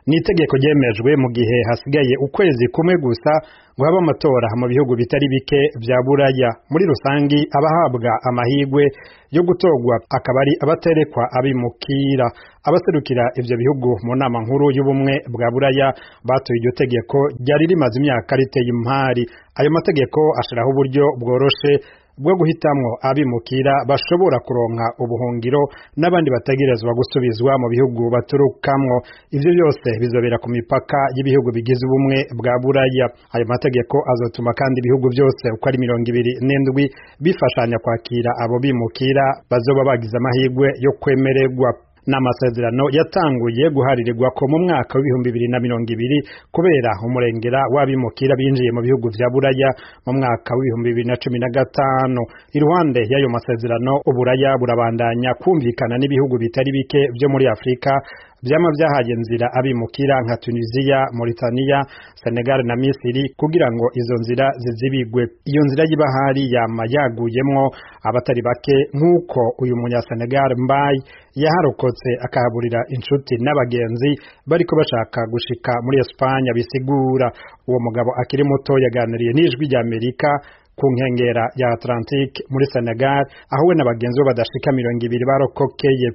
ni itegeko ryemejwe mu gihe hasigaye ukwezi kumwe gusa ngo habe amatora mu bihugu bitari bike vya Buraya. Muri rusangi abahabwa amahigwe yo gutorwa akaba ari abaterekwa abimukira. Abaserukira ivyo bihugu mu nama nkuru y'ubumwe bwa Buraya batoye iryo tegeko ryari rimaze imyaka riteye impari. Ayo mategeko ashiraho uburyo bworoshe bwo guhitamwo abimukira bashobora kuronka ubuhungiro n'abandi bategerezwa gusubizwa mu bihugu baturukamwo. Ivyo byose bizobera ku mipaka y'ibihugu bigize ubumwe bwa Buraya. Ayo mategeko azotuma kandi ibihugu byose uko ari 27 bifashanya kwakira abo bimukira bazoba bagize amahigwe yo kwemererwa. N'amasezerano yatanguye guharirirwa ko mu mwaka w'ibihumbi 2020 kubera umurengera w'abimukira binjiye mu bihugu vya Buraya mu mwaka w'ibihumbi 2015. Iruhande y'ayo masezerano Uburaya burabandanya kumvikana n'ibihugu bitari bike vyo muri Afrika vyama vyahaye nzira abimukira nka Tunisia, Mauritania, Senegal na Misiri kugira ngo izo nzira zizibigwe. Iyo nzira y'ibahari yama yaguyemwo abatari bake nk'uko uyu munya Senegal Mbaye yaharokotse akahaburira inshuti n'abagenzi bariko bashaka gushika muri Espanya. Bisigura uwo mugabo akiri muto yaganiriye n'ijwi rya Amerika ku nkengera ya Atlantique muri Senegal aho we n'abagenzi bo badashika 200 barokokeye.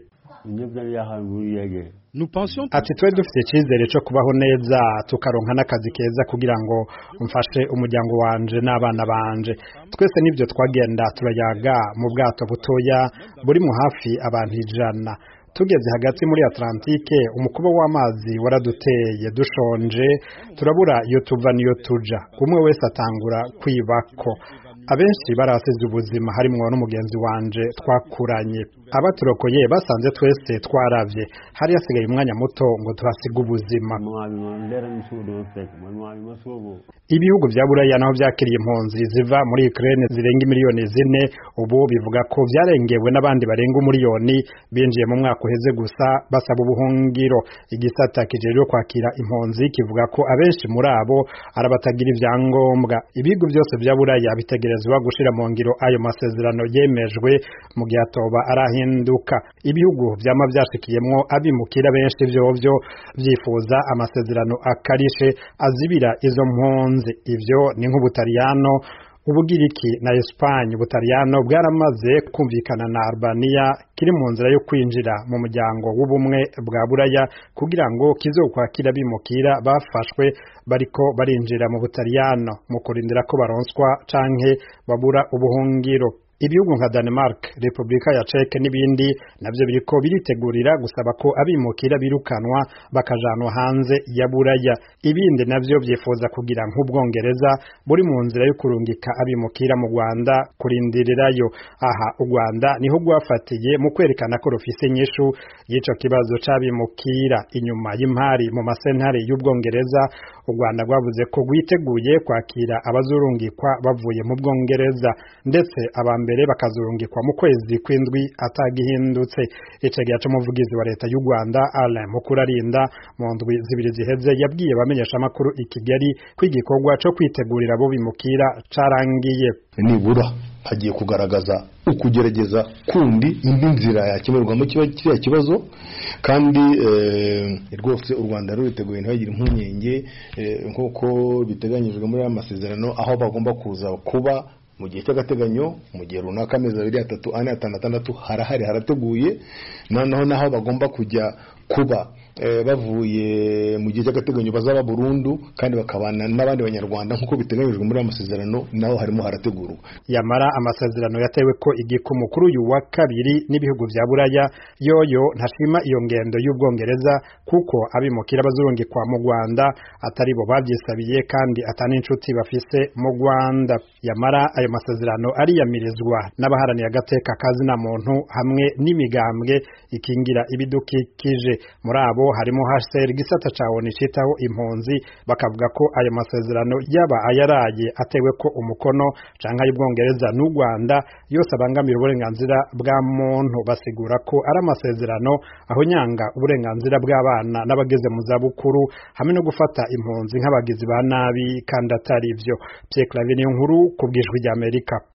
Ati twe dufite icyizere cyo kubaho neza tukaronka n'akazi keza kugira ngo mfashe umuryango wanje n'abana banje. Twese nibyo twagenda turayaga mu bwato butoya buri mu hafi abantu 100. Tugeze hagati muri Atlantique umukubo w'amazi waraduteye dushonje turabura iyo tuva niyo tuja. Umwe wese atangura kwibako. Abenshi barasize ubuzima harimwo n'umugenzi wanje twakuranye. Abaturokoye basanze twese twaravye hari hasigaye umwanya muto ngo tuhasiga ubuzima. Ibihugu vya Buraya naho vyakiriye impunzi ziva muri Ukraine zirenga miliyoni 4 ubu bivuga ko vyarengewe n'abandi barenga umuriyoni binjiye mu mwaka uheze gusa basaba ubuhungiro. Igisata kijeje kwakira impunzi kivuga ko abenshi muri abo arabatagira ivyangombwa. Ibihugu byose vya Buraya bitegerezwa gushira mu ngiro ayo masezerano yemejwe mu gihe atoba arahinduka. Ibihugu vyama vyashikiyemwo abimukira benshi vyovyo vyifuza amasezerano akarishe azibira izo mpunzi. Ivyo ni nk'Ubutaliyano, Ubugiriki na Espagne. Ubutaliyano bwaramaze kumvikana na Albania kiri mu nzira yo kwinjira mu muryango w'ubumwe bwa Buraya kugira ngo kizokwakira bimukira bafashwe bariko barinjira mu Butaliyano mu kurindira ko baronswa canke babura ubuhungiro. Ibihugu nka Denmark, Republika ya Czech n'ibindi navyo biriko biritegurira gusaba ko abimukira birukanwa bakajanwa hanze ya Buraya. Ibindi navyo vyifuza kugira nk'Ubwongereza buri mu nzira yo kurungika abimukira mu Rwanda kurindirirayo. Aha u Rwanda niho rwafatiye mu kwerekana ko rufise inyishu y'ico kibazo c'abimukira. Inyuma y'impari mu masentare y'Ubwongereza, u Rwanda rwavuze ko rwiteguye kwakira abazurungikwa bavuye mu Bwongereza ndetse abambere bakazurungikwa mu kwezi kw'indwi atagihindutse. Icegeya c'umuvugizi wa leta y'u Rwanda Alain Mukurarinda mu ndwi zibiri ziheze yabwiye abamenyesha makuru i Kigali ko igikorwa co kwitegurira abo bimukira carangiye. Nibura hagiye kugaragaza ukugerageza kundi indi nzira yakemurwamo kiriya kibazo kandi rwose u Rwanda ruriteguye ntihagire impungenge nk'uko biteganyijwe muri aya masezerano aho bagomba kuza kuba mu gihe cy'agateganyo mu gihe runaka amezi 2, 3, 4, 5, 6 harahari harateguye. Noneho naho bagomba kujya kuba bavuye mu gihe cy'agateganyo bazaba burundu kandi bakabana n'abandi banyarwanda nk'uko biteganyijwe muri amasezerano naho harimo harategurwa. Yamara amasezerano yatewe ko igikumu kuri uyu wa kabiri n'ibihugu vya Buraya yoyo ntashima iyo ngendo y'Ubwongereza kuko abimukira bazurungikwa mu Rwanda atari bo bavyisabiye kandi atani inshuti bafise mu Rwanda. Yamara ayo masezerano ariyamirizwa n'abaharaniye agateka kazi na muntu hamwe n'imigambwe ikingira ibidukikije. Muri abo harimo HCR gisata ca ONU citaho impunzi bakavuga ko ayo masezerano yaba ayaraye atewe ko umukono canka y'Ubwongereza n'u Rwanda yose abangamira uburenganzira bwa muntu. Basigura ko ari amasezerano aho nyanga uburenganzira bw'abana n'abageze mu zabukuru hamwe no gufata impunzi nk'abagizi ba nabi kandi atari ivyo. Pierre Claver Niyonkuru ku bw'Ijwi ry'Amerika.